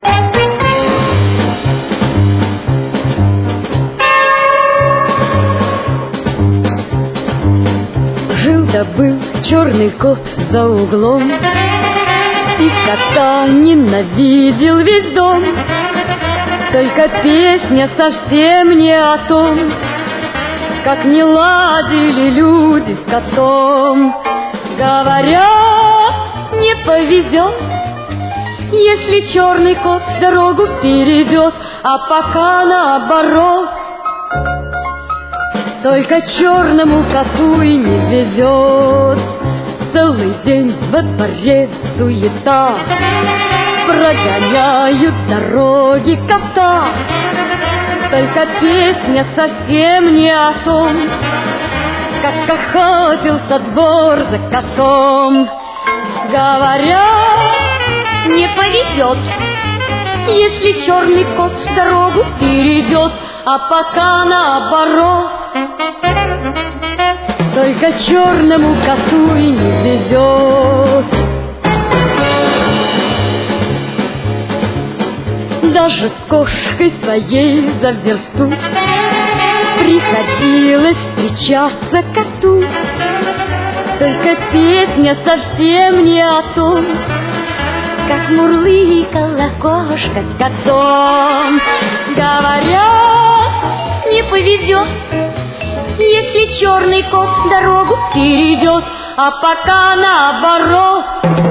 Жил-да был черный кот за углом, и кота ненавидел весь дом. Только песня совсем не о том, как не ладили люди с котом. Говорят, не повезет, если черный кот дорогу перейдет, а пока наоборот. Только черному коту и не везет. Целый день во дворе суета, прогоняют дороги кота. Только песня совсем не о том, как охотился двор за котом. Говорят, не повезет, если черный кот дорогу перейдет, а пока наоборот. Только черному коту и не везет. Даже с кошкой своей за версту приходилось встречаться коту. Только песня совсем не о том, как мурлыкала кошка с котом. Говорят, не повезет, если черный кот дорогу перейдет, а пока наоборот.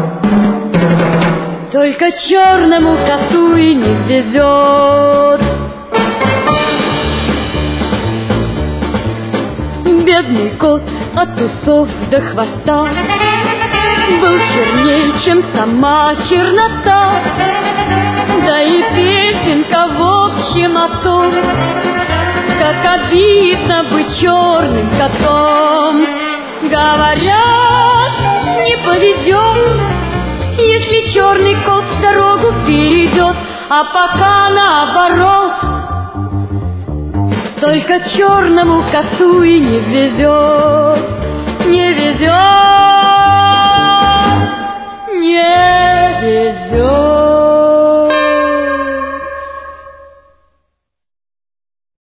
Только черному коту и не везет. Бедный кот от усов до хвоста был черней, чем сама чернота. Да и песенка в общем о том, как обидно быть черным котом. Говорят, не повезет, если черный кот дорогу перейдет, а пока наоборот. Только черному коту и не везет, не везет.